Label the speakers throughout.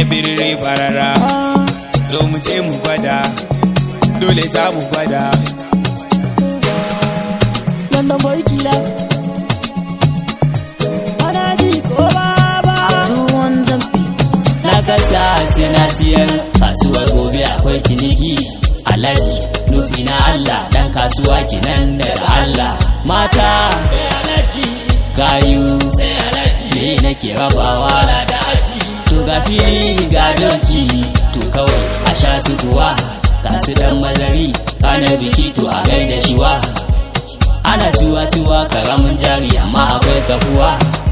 Speaker 1: birri farara zo mu ce mu gwada dole za mu gwada
Speaker 2: London boy killer ana ji ko baba
Speaker 3: na kasa sai na siyar kasuwar gobe akwai ciniki alaji nufi na Allah dan kasuwa kenan daga Allah mata sai alaji gayu sai alaji ne nake rabawa da aji to ga fili ga doki to kawai a sha su kuwa kasu dan mazari kana biki to a gaida shiwa ana tuwa karamin jari amma akwai kafuwa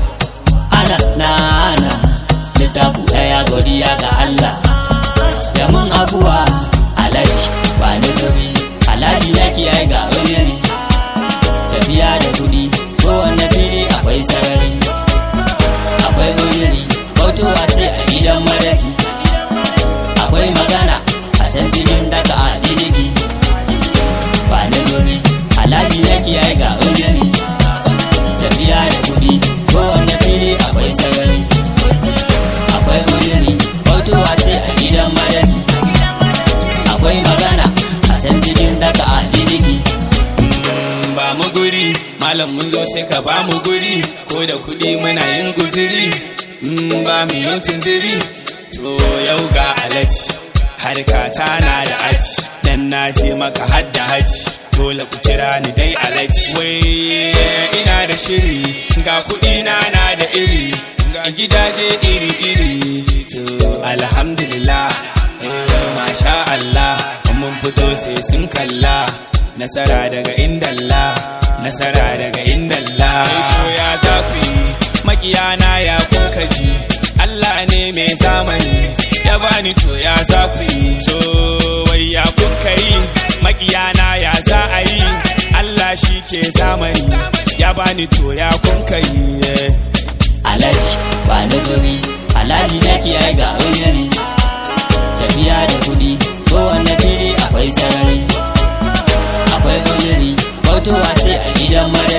Speaker 3: ana littafu daya godiya ga Allah ya mun abuwa alaji ba ni gari alaji yake ai ga wani tafiya da kudi ko wanda fili akwai sarari akwai guduri bautowa sai a gidan madaki akwai magana a can cikin daga a jirgi ba ni gari alaji yake ai ga wani tafiya da kudi ko wanda fili akwai sarari akwai guduri bautowa sai a gidan madaki akwai magana a can cikin daga a jirgi
Speaker 1: ba mu guri malam mun zo sai ka ba mu guri ko da kudi muna yin guzuri ba mu yin tunziri to yau ga alaji harka ta na da aji dan na je maka hadda haji dole ku kira ni dai alaji wai ina da shiri ga kudi na da iri ga gidaje iri to alhamdulillah masha Allah mun fito sai sun kalla nasara daga indalla nasara daga indalla to ya zafi makiyana ya kuka ji Allah ne mai zamani ya bani to ya zafi to wai ya kuka yi makiyana ya za a yi Allah shi ke zamani ya bani to ya kuka yi
Speaker 3: alaji ba ni guri alaji nake ai ga wani tafiya da kudi ko wanda fili akwai sarari akwai guduri bautowa sai a gidan mara